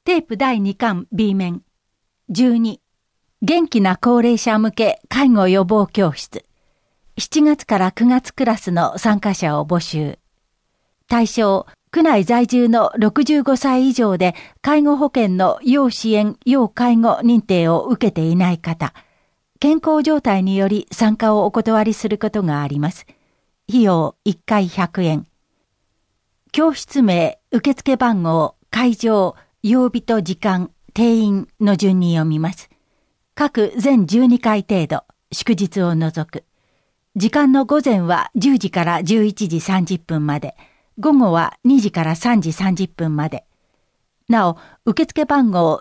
テープ第2巻 B 面。12、元気な高齢者向け介護予防教室。7月から9月クラスの参加者を募集。対象、区内在住の65歳以上で介護保険の要支援・要介護認定を受けていない方。健康状態により参加をお断りすることがあります。費用1回100円。教室名、受付番号、会場、曜日と時間、定員の順に読みます。各全12回程度、祝日を除く。時間の午前は10時から11時30分まで、午後は2時から3時30分まで。なお、受付番号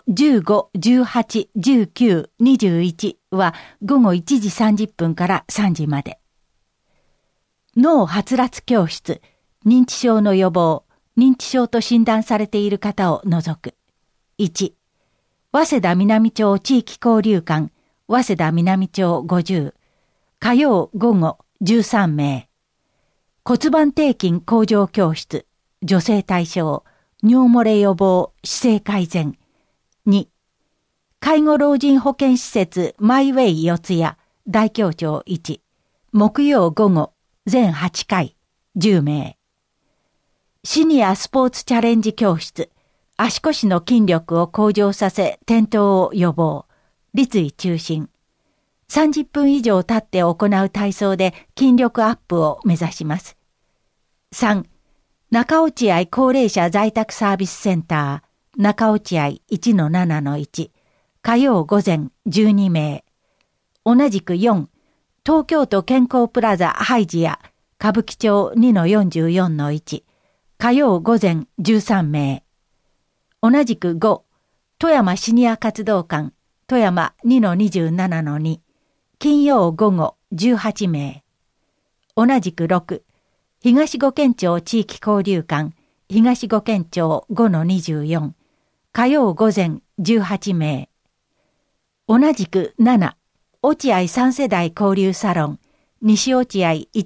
15、18、19、21は午後1時30分から3時まで。脳はつらつ教室、認知症の予防、認知症と診断されている方を除く。1、早稲田南町地域交流館、早稲田南町50、火曜午後13名。骨盤底筋向上教室、女性対象、尿漏れ予防、姿勢改善。2、介護老人保健施設マイウェイ四谷、大京町1、木曜午後、全8回、10名。シニアスポーツチャレンジ教室、足腰の筋力を向上させ転倒を予防、立位中心。30分以上経って行う体操で筋力アップを目指します。3、中落合高齢者在宅サービスセンター、中落合 1-7-1、火曜午前12名。同じく4、東京都健康プラザハイジア、歌舞伎町 2-44-1、火曜午前13名。同じく5、富山シニア活動館、富山 2-27-2、金曜午後18名。同じく6、東五軒町地域交流館、東五軒町 5-24、火曜午前18名。同じく7、落合三世代交流サロン、西落合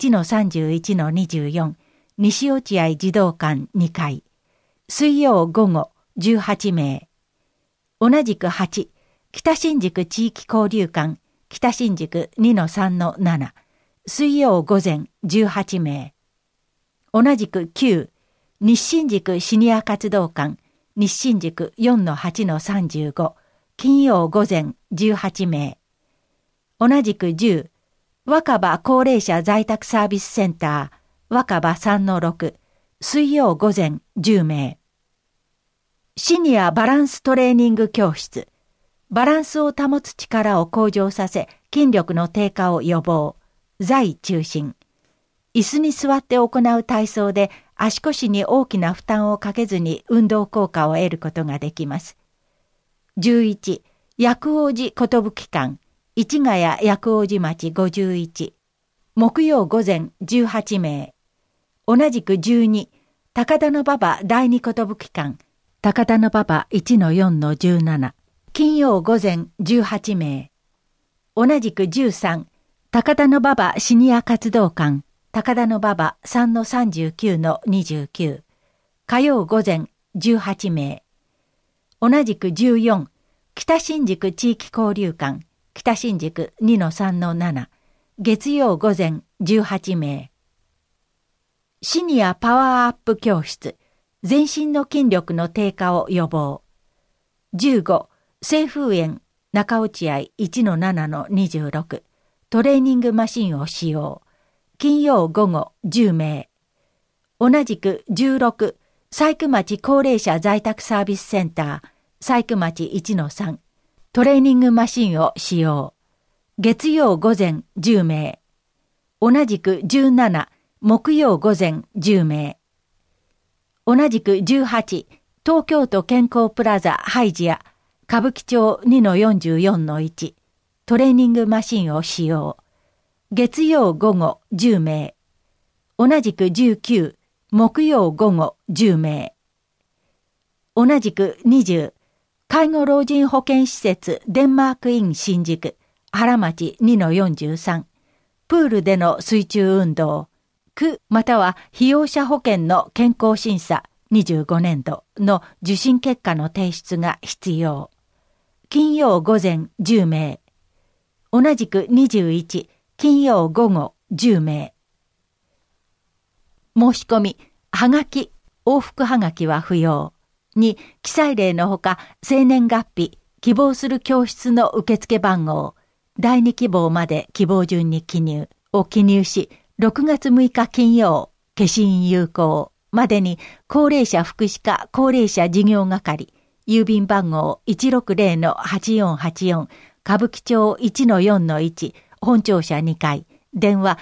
1-31-24、西落合児童館2階。水曜午後18名。同じく8、北新宿地域交流館、北新宿 2-3-7、水曜午前18名。同じく9、西新宿シニア活動館、西新宿 4-8-35、金曜午前18名。同じく10、若葉高齢者在宅サービスセンター、若葉 3-6、水曜午前10名。シニアバランストレーニング教室、バランスを保つ力を向上させ、筋力の低下を予防、座位中心。椅子に座って行う体操で足腰に大きな負担をかけずに運動効果を得ることができます。11、薬王寺寿館、市ヶ谷薬王寺町51、木曜午前18名。同じく12、高田馬場第二寿館、高田馬場 1-4-17、金曜午前18名。同じく13、高田馬場シニア活動館、高田馬場 3-39-29、火曜午前18名。同じく14、北新宿地域交流館、北新宿 2-3-7、月曜午前18名。シニアパワーアップ教室、全身の筋力の低下を予防。15、清風園中落合 1-7-26、トレーニングマシンを使用。金曜午後10名。同じく16、細工町高齢者在宅サービスセンター、細工町 1-3、トレーニングマシンを使用。月曜午前10名。同じく17、木曜午前10名。同じく18、東京都健康プラザハイジア、歌舞伎町 2-44-1、トレーニングマシンを使用。月曜午後10名。同じく19、木曜午後10名。同じく20、介護老人保健施設デンマークイン新宿、原町 2-43、プールでの水中運動、区または被用者保険の健康審査、 25年度の受診結果の提出が必要。金曜午前10名。同じく21、金曜午後10名。申し込み、はがき、往復はがきは不要。2、記載例のほか、生年月日、希望する教室の受付番号、第2希望まで希望順に記入を記入し、6月6日金曜、消印有効までに高齢者福祉課高齢者事業係、郵便番号 160-8484 歌舞伎町 1-4-1 本庁舎2階、電話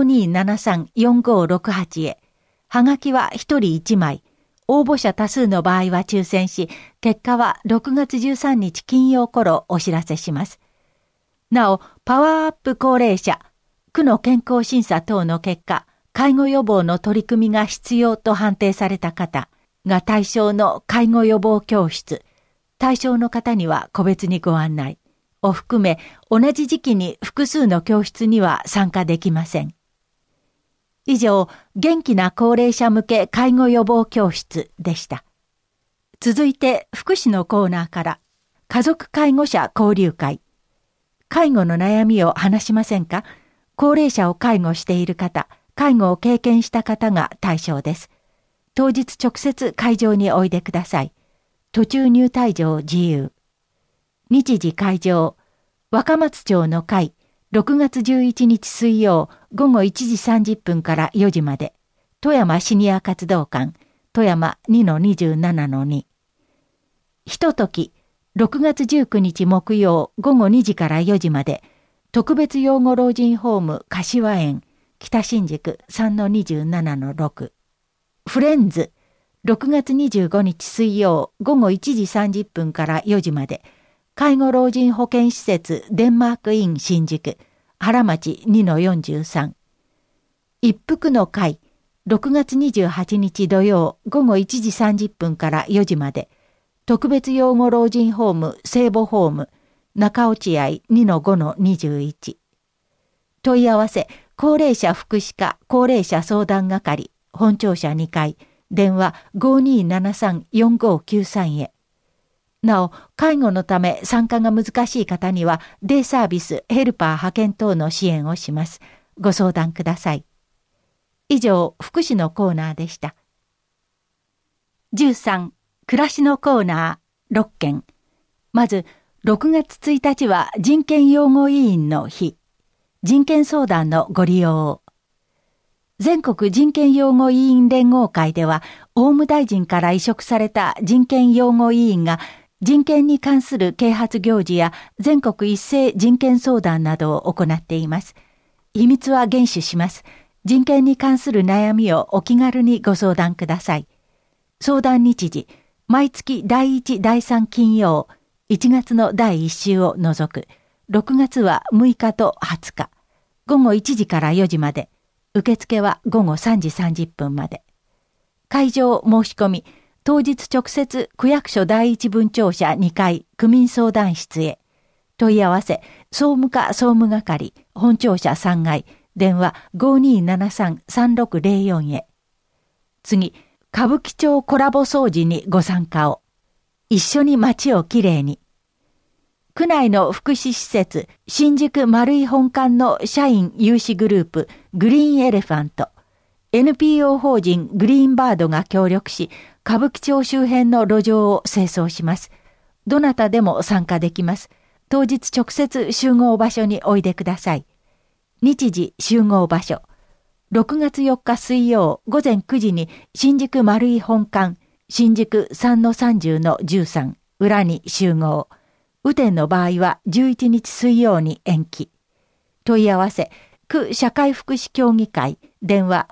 5273-4568 へ。はがきは1人1枚。応募者多数の場合は抽選し、結果は6月13日金曜頃お知らせします。なお、パワーアップ高齢者、区の健康審査等の結果、介護予防の取り組みが必要と判定された方が対象の介護予防教室、対象の方には個別にご案内を含め、同じ時期に複数の教室には参加できません。以上、元気な高齢者向け介護予防教室でした。続いて、福祉のコーナーから、家族介護者交流会。介護の悩みを話しませんか？高齢者を介護している方、介護を経験した方が対象です。当日直接会場においでください。途中入退場自由。日時会場、若松町の会、6月11日水曜午後1時30分から4時まで、富山シニア活動館、富山 2-27-2。ひととき、6月19日木曜午後2時から4時まで、特別養護老人ホーム柏園、北新宿 3-27-6。フレンズ、6月25日水曜午後1時30分から4時まで、介護老人保健施設デンマークイン新宿、原町 2-43。一服の会、6月28日土曜午後1時30分から4時まで、特別養護老人ホーム聖母ホーム、中落合 2-5-21。問い合わせ、高齢者福祉課高齢者相談係、本庁舎2階、電話 5273-4593 へ。なお、介護のため参加が難しい方には、デイサービス、ヘルパー派遣等の支援をします。ご相談ください。以上、福祉のコーナーでした。13、暮らしのコーナー6件。まず、6月1日は人権擁護委員の日。人権相談のご利用を。全国人権擁護委員連合会では、法務大臣から委嘱された人権擁護委員が、人権に関する啓発行事や全国一斉人権相談などを行っています。秘密は厳守します。人権に関する悩みをお気軽にご相談ください。相談日時、毎月第1、第3金曜、1月の第1週を除く、6月は6日と20日、午後1時から4時まで、受付は午後3時30分まで。会場申し込み、当日直接区役所第一分庁舎2階区民相談室へ。問い合わせ、総務課総務係、本庁舎3階、電話 5273-3604 へ。次、歌舞伎町コラボ掃除にご参加を。一緒に街をきれいに。区内の福祉施設、新宿丸井本館の社員有志グループ、グリーンエレファント、NPO 法人グリーンバードが協力し、歌舞伎町周辺の路上を清掃します。どなたでも参加できます。当日直接集合場所においでください。日時集合場所。6月4日水曜午前9時に新宿丸井本館、新宿 3-30-13 裏に集合。雨天の場合は11日水曜に延期。問い合わせ、区社会福祉協議会、電話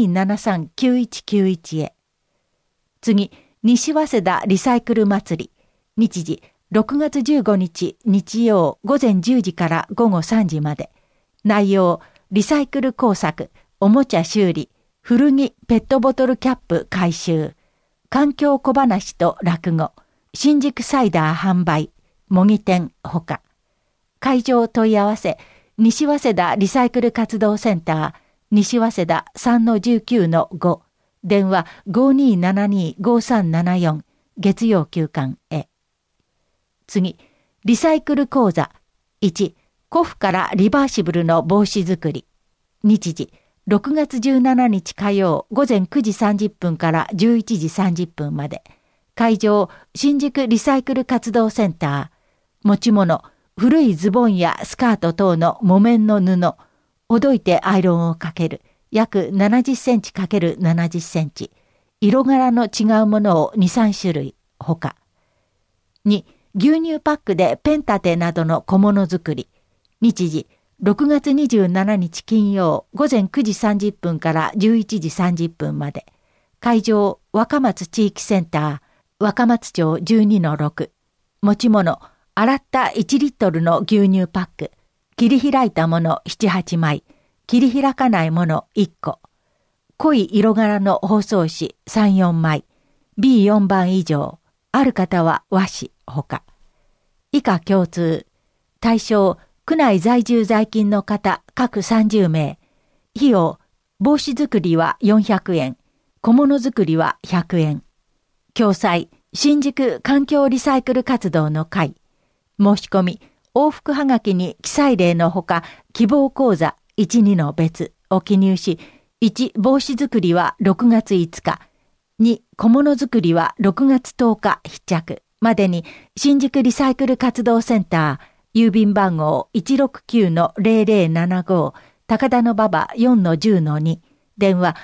5273-9191 へ。次、西早稲田リサイクル祭り。日時、6月15日日曜午前10時から午後3時まで。内容、リサイクル工作、おもちゃ修理、古着ペットボトルキャップ回収、環境小話と落語、新宿サイダー販売、模擬店ほか。会場問い合わせ、西早稲田リサイクル活動センター、西早稲田 3-19-5、 電話 5272-5374 月曜休館へ。次、リサイクル講座。1、古布からリバーシブルの帽子作り。日時、6月17日火曜午前9時30分から11時30分まで。会場、新宿リサイクル活動センター。持ち物、古いズボンやスカート等の木綿の布。ほどいてアイロンをかける。約70センチ×70センチ。色柄の違うものを2、3種類。ほか。2、牛乳パックでペン立てなどの小物作り。日時、6月27日金曜午前9時30分から11時30分まで。会場、若松地域センター、若松町 12-6。持ち物、洗った1リットルの牛乳パック。切り開いたもの7、8枚。切り開かないもの1個。濃い色柄の包装紙3、4枚。B4 番以上。ある方は和紙ほか。以下共通。対象、区内在住在勤の方各30名。費用、帽子作りは400円。小物作りは100円。共催、新宿環境リサイクル活動の会。申し込み、往復はがきに記載例のほか、希望講座1、2の別を記入し、1、帽子作りは6月5日、2、小物作りは6月10日必着までに、新宿リサイクル活動センター、郵便番号 169-0075、高田馬場 4-10-2、電話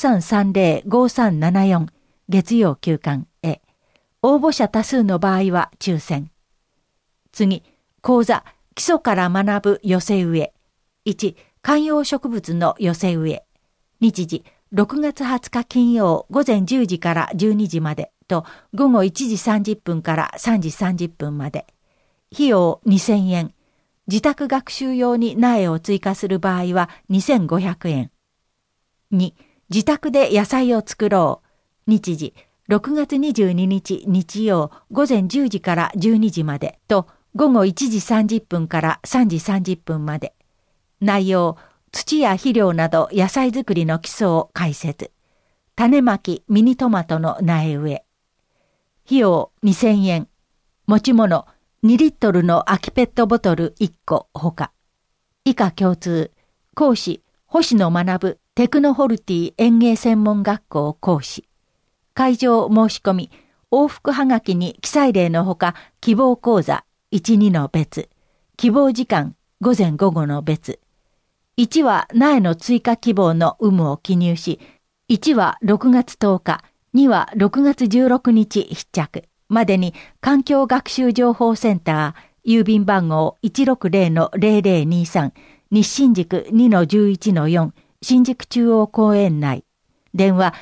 5330-5374、月曜休館へ。応募者多数の場合は抽選。次、講座、基礎から学ぶ寄せ植え。1、観葉植物の寄せ植え。日時、6月20日金曜午前10時から12時までと午後1時30分から3時30分まで。費用2000円。自宅学習用に苗を追加する場合は2500円。2、自宅で野菜を作ろう。日時、6月22日日曜午前10時から12時までと午後1時30分から3時30分まで。内容、土や肥料など野菜作りの基礎を解説。種まきミニトマトの苗植え。費用2000円。持ち物、2リットルの空きペットボトル1個ほか。以下共通。講師、星野学テクノホルティ園芸専門学校講師。会場申し込み、往復はがきに記載例のほか、希望講座1、2の別。希望時間午前午後の別。1は苗の追加希望の有無を記入し、1は6月10日、2は6月16日必着までに環境学習情報センター、郵便番号 160-0023、西新宿 2-11-4、新宿中央公園内。電話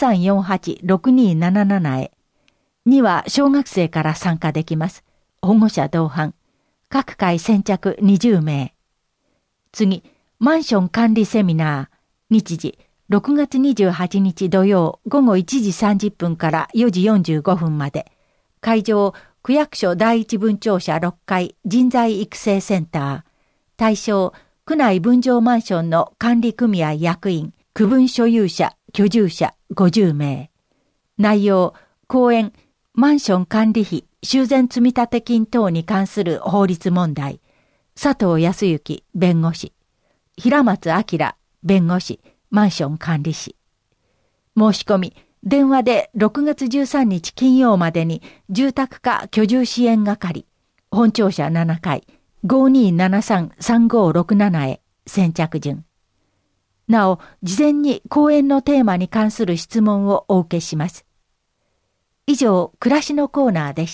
3348-6277 へ。2は小学生から参加できます。保護者同伴。各回先着20名。次、マンション管理セミナー。日時、6月28日土曜午後1時30分から4時45分まで。会場、区役所第一分庁舎6階人材育成センター。対象、区内分譲マンションの管理組合役員、区分所有者、居住者50名。内容、講演、マンション管理費、修繕積立金等に関する法律問題。佐藤康之、弁護士。平松明、弁護士、マンション管理士。申し込み、電話で6月13日金曜までに住宅課居住支援係、本庁舎7階、5273-3567 へ先着順。なお、事前に講演のテーマに関する質問をお受けします。以上、暮らしのコーナーでした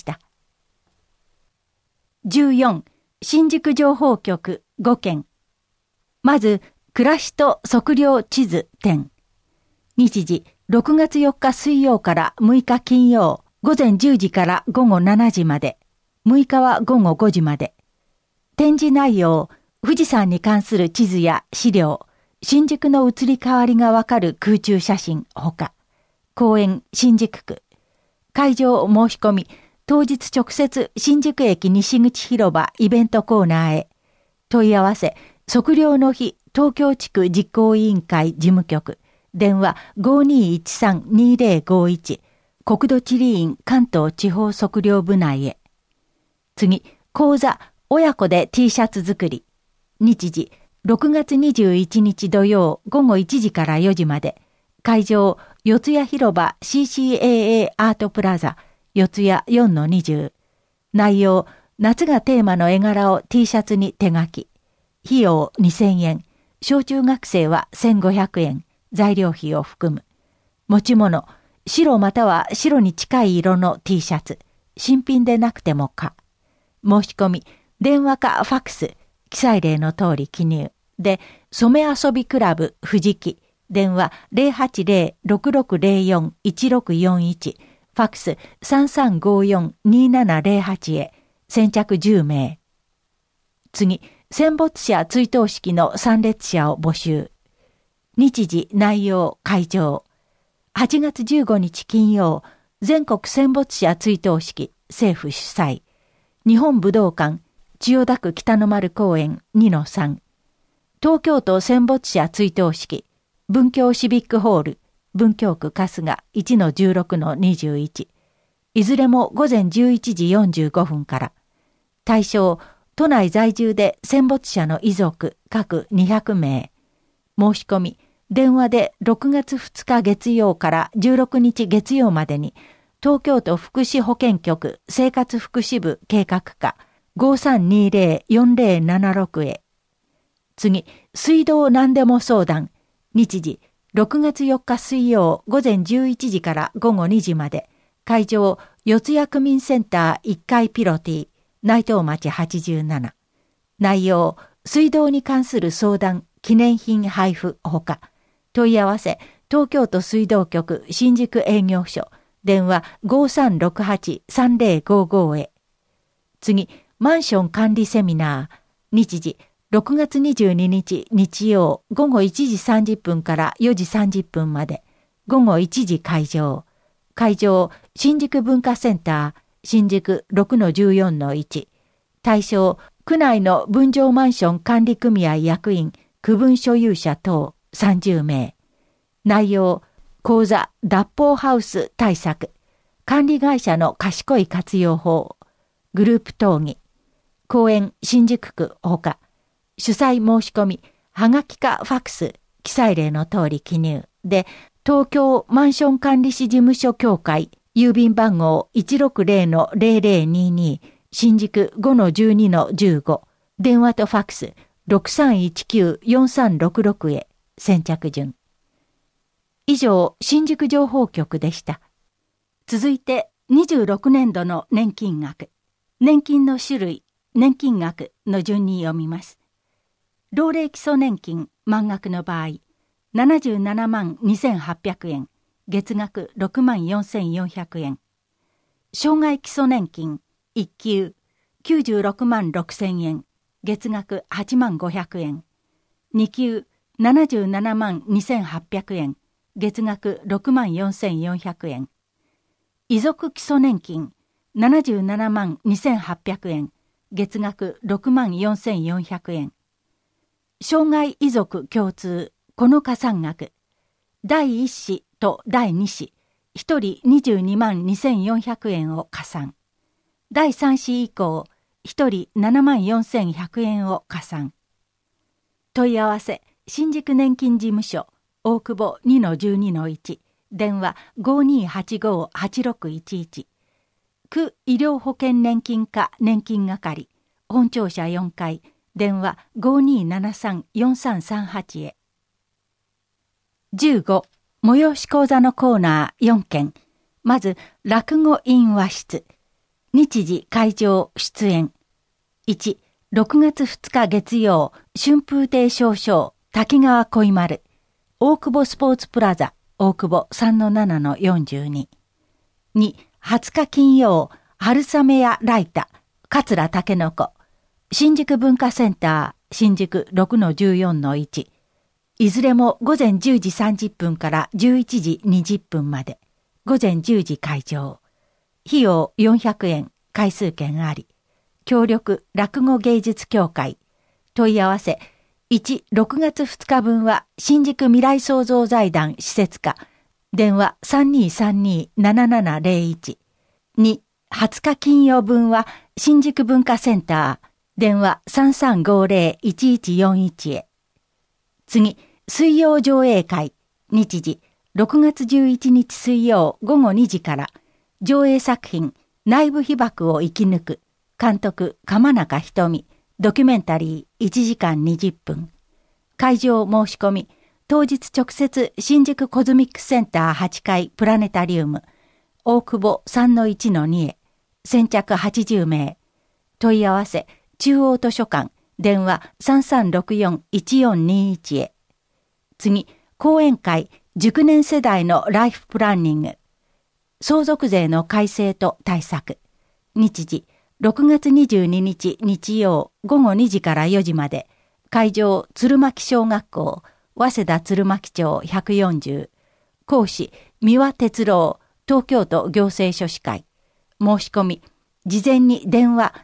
。14、新宿情報局5件。まず、暮らしと測量地図展。日時、6月4日水曜から6日金曜、午前10時から午後7時まで。6日は午後5時まで。展示内容、富士山に関する地図や資料、新宿の移り変わりがわかる空中写真ほか。公園新宿区。会場申し込み、当日直接新宿駅西口広場イベントコーナーへ。問い合わせ、測量の日東京地区実行委員会事務局。 電話5213-2051、国土地理院関東地方測量部内へ。次、講座、親子で T シャツ作り。日時、6月21日土曜午後1時から4時まで。会場、四谷広場 CCAA アートプラザ、四谷 4-20。内容、夏がテーマの絵柄を T シャツに手書き。費用2000円。小中学生は1500円。材料費を含む。持ち物、白または白に近い色の T シャツ。新品でなくても可。申し込み、電話かファックス、記載例の通り記入。で、染め遊びクラブ藤木。電話 080-6604-1641。ファックス 3354-2708 へ。先着10名。次、戦没者追悼式の参列者を募集。日時、内容、会場。8月15日金曜、全国戦没者追悼式、政府主催。日本武道館、千代田区北の丸公園 2-3。東京都戦没者追悼式、文京シビックホール、文京区春日 1-16-21。いずれも午前11時45分から。対象、都内在住で戦没者の遺族各200名。申し込み、電話で6月2日月曜から16日月曜までに、東京都福祉保健局生活福祉部計画課 5320-4076 へ。次、水道何でも相談。日時、6月4日水曜午前11時から午後2時まで。会場、四谷区民センター1階ピロティ、内藤町87。内容、水道に関する相談、記念品配布ほか。問い合わせ、東京都水道局新宿営業所、電話 5368-3055 へ。次、マンション管理セミナー。日時、6月22日日曜午後1時30分から4時30分まで。午後1時会場。会場、新宿文化センター、新宿 6-14-1。対象、区内の分譲マンション管理組合役員、区分所有者等30名。内容、講座、脱法ハウス対策。管理会社の賢い活用法。グループ討議。公園、新宿区ほか。主催申し込み、はがきかファックス、記載例の通り記入。で、東京マンション管理士事務所協会、郵便番号 160-0022、新宿 5-12-15、電話とファックス 6319-4366 へ、先着順。以上、新宿情報局でした。続いて、26年度の年金額、年金の種類、年金額の順に読みます。老齢基礎年金満額の場合、77万2800円、月額6万4400円。障害基礎年金1級96万6000円、月額8万500円。2級77万2800円、月額6万4400円。遺族基礎年金77万2800円、月額6万4400円。障害遺族共通この加算額、第1子と第2子、1人22万2400円を加算。第3子以降、1人7万4100円を加算。問い合わせ、新宿年金事務所、大久保 2-12-1、電話 5285-8611。区医療保険年金課年金係、本庁舎4階、電話 5273-4338 へ。15、催し講座のコーナー4件。まず、落語院和室。日時、会場、出演。1、6月2日月曜、春風亭昇々、滝川恋丸。大久保スポーツプラザ、大久保 3-7-42。2、20日金曜、春雨やライタ、桂竹の子。新宿文化センター、新宿 6-14-1。いずれも午前10時30分から11時20分まで。午前10時会場。費用400円、回数券あり。協力落語芸術協会。問い合わせ、 1、6月2日分は新宿未来創造財団施設課、電話 3232-7701。2、20日金曜分は新宿文化センター、電話 3350-1141 へ。次、水曜上映会、日時、6月11日水曜午後2時から、上映作品、内部被爆を生き抜く、監督、鎌中瞳、ドキュメンタリー1時間20分。会場申し込み、当日直接新宿コズミックセンター8階プラネタリウム、大久保 3-1-2 へ、先着80名。問い合わせ、中央図書館、電話 3364-1421 へ。次、講演会、熟年世代のライフプランニング。相続税の改正と対策。日時、6月22日日曜午後2時から4時まで。会場、鶴巻小学校、早稲田鶴巻町140。講師、三輪哲郎、東京都行政書士会。申し込み、事前に電話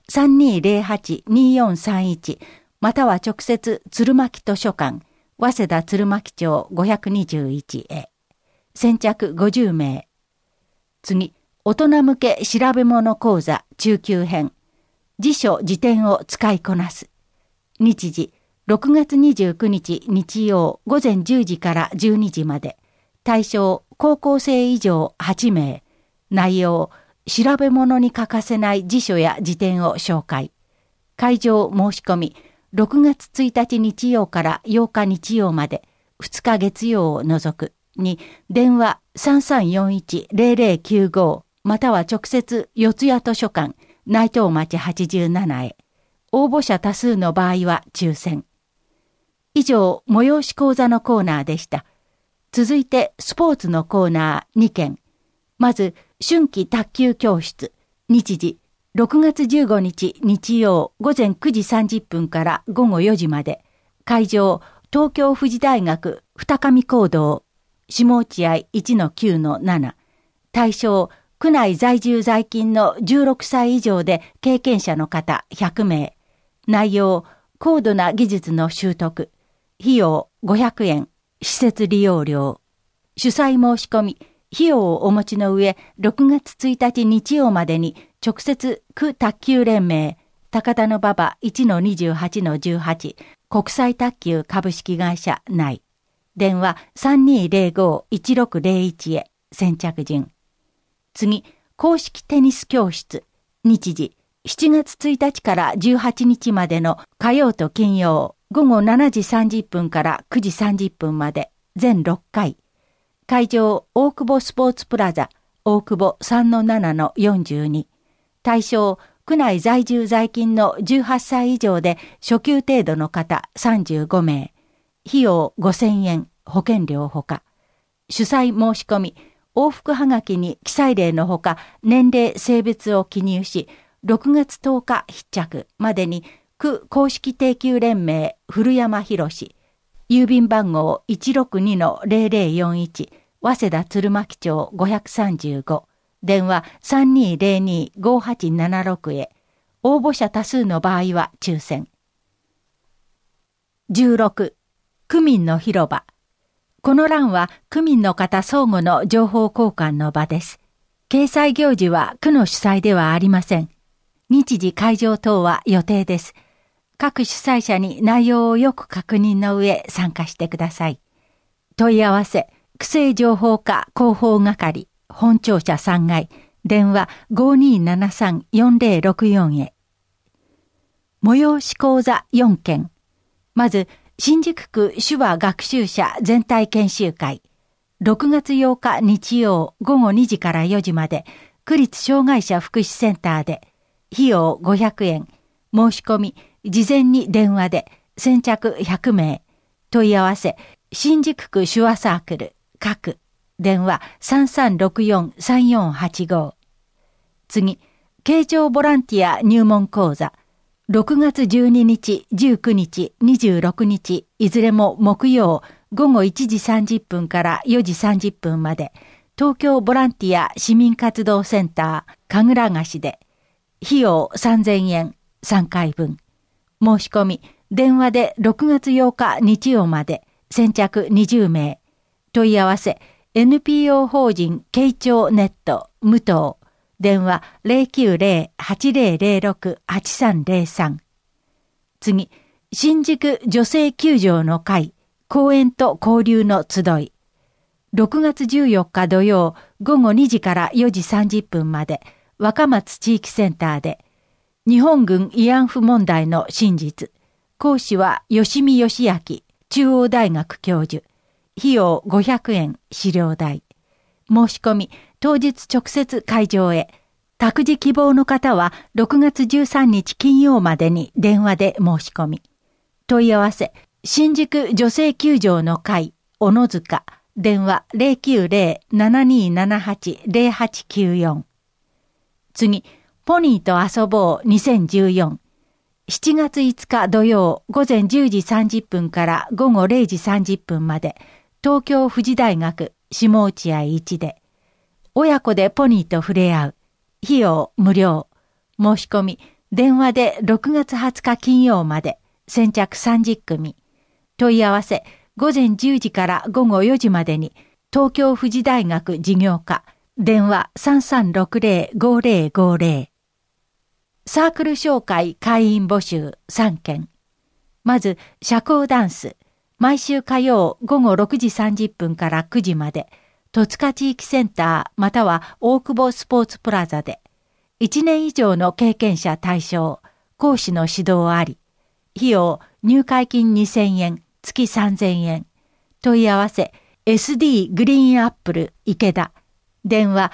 3208-2431 または直接鶴巻図書館、早稲田鶴巻町521へ。先着50名。次、大人向け調べ物講座中級編。辞書辞典を使いこなす。日時、6月29日日曜午前10時から12時まで。対象、高校生以上8名。内容、調べ物に欠かせない辞書や辞典を紹介。会場申し込み、6月1日日曜から8日日曜まで、2日月曜を除く。に、電話 3341-0095 または直接四谷図書館、内藤町87へ。応募者多数の場合は抽選。以上、催し講座のコーナーでした。続いて、スポーツのコーナー2件。まず、春季卓球教室。日時、6月15日日曜午前9時30分から午後4時まで。会場、東京富士大学二上講堂。下落合 1-9-7。対象、区内在住在勤の16歳以上で経験者の方100名。内容、高度な技術の習得。費用500円。施設利用料。主催申し込み、費用をお持ちの上、6月1日日曜までに直接区卓球連盟、高田馬場 1-28-18 国際卓球株式会社内。電話 3205-1601 へ。先着順。次、公式テニス教室。日時、7月1日から18日までの火曜と金曜、午後7時30分から9時30分まで、全6回。会場、大久保スポーツプラザ、大久保 3-7-42。対象、区内在住在勤の18歳以上で初級程度の方35名。費用5000円、保険料ほか。主催申し込み、往復はがきに記載例のほか、年齢、性別を記入し、6月10日必着までに、区公式定休連盟古山博士、郵便番号 162-0041、早稲田鶴巻町535、電話 3202-5876 へ。応募者多数の場合は抽選。16、区民の広場。この欄は区民の方相互の情報交換の場です。掲載行事は区の主催ではありません。日時会場等は予定です。各主催者に内容をよく確認の上参加してください。問い合わせ、区政情報課広報係、本庁舎3階、電話 5273-4064 へ。催し講座4件。まず、新宿区手話学習者全体研修会。6月8日日曜午後2時から4時まで、区立障害者福祉センターで、費用500円。申し込み、事前に電話で、先着100名。問い合わせ、新宿区手話サークル、各、電話 3364-3485。次、慶長ボランティア入門講座。6月12日、19日、26日、いずれも木曜、午後1時30分から4時30分まで、東京ボランティア市民活動センター、神楽菓子で、費用3000円、3回分。申し込み、 電話で6月8日日曜まで先着20名。問い合わせ NPO 法人慶長ネット武藤。電話 090-8006-8303。次、新宿女性球場の会、講演と交流の集い。6月14日土曜午後2時から4時30分まで若松地域センターで、日本軍慰安婦問題の真実。講師は吉見義明中央大学教授。費用500円資料代。申し込み当日直接会場へ。託児希望の方は6月13日金曜までに電話で申し込み。問い合わせ新宿女性球場の会小野塚。電話 090-7278-0894。次、ポニーと遊ぼう2014。7月5日土曜午前10時30分から午後0時30分まで、東京富士大学下落合1で、親子でポニーと触れ合う。費用無料。申し込み、電話で6月20日金曜まで、先着30組。問い合わせ、午前10時から午後4時までに、東京富士大学事業科、電話 3360-5050。サークル紹介会員募集3件。まず、社交ダンス。毎週火曜午後6時30分から9時まで、戸塚地域センターまたは大久保スポーツプラザで、1年以上の経験者対象、講師の指導あり。費用、入会金2000円、月3000円。問い合わせ、SD グリーンアップル池田。電話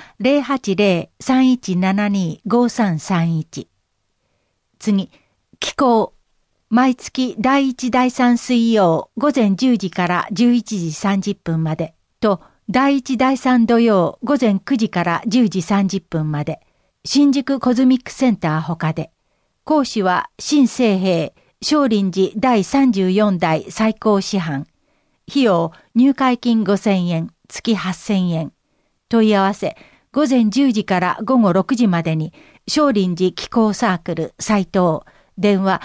080-3172-5331。次、気候。毎月第1第3水曜午前10時から11時30分までと第1第3土曜午前9時から10時30分まで新宿コズミックセンター他で、講師は新生平少林寺第34代最高師範。費用入会金5000円月8000円。問い合わせ午前10時から午後6時までに少林寺気候サークル斉藤。電話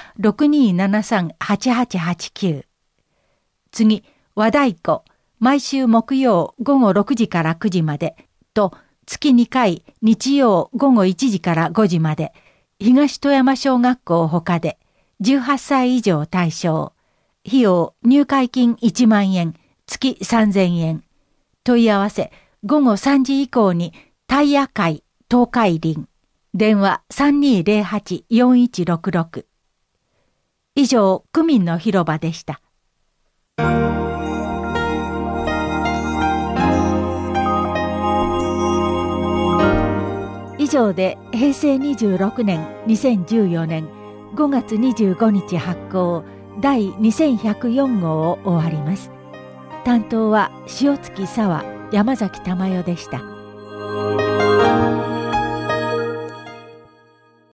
6273-8889。次、和太鼓。毎週木曜午後6時から9時までと月2回日曜午後1時から5時まで東富山小学校他で18歳以上対象。費用入会金1万円月3000円。問い合わせ午後3時以降にタイヤ会東海林。電話 3208-4166。以上、区民の広場でした。以上で平成26年2014年5月25日発行第2104号を終わります。担当は塩月沙和、山崎珠代でした。